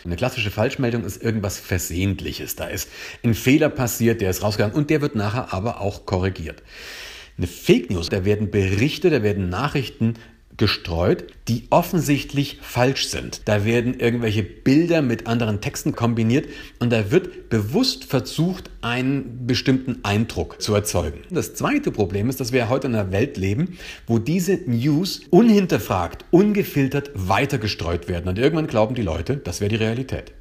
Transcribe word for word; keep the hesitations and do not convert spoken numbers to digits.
Eine klassische Falschmeldung ist irgendwas Versehentliches. Da ist ein Fehler passiert, der ist rausgegangen und der wird nachher aber auch korrigiert. Eine Fake News, da werden Berichte, da werden Nachrichten gestreut, die offensichtlich falsch sind. Da werden irgendwelche Bilder mit anderen Texten kombiniert und da wird bewusst versucht, einen bestimmten Eindruck zu erzeugen. Das zweite Problem ist, dass wir heute in einer Welt leben, wo diese News unhinterfragt, ungefiltert weitergestreut werden und irgendwann glauben die Leute, das wäre die Realität.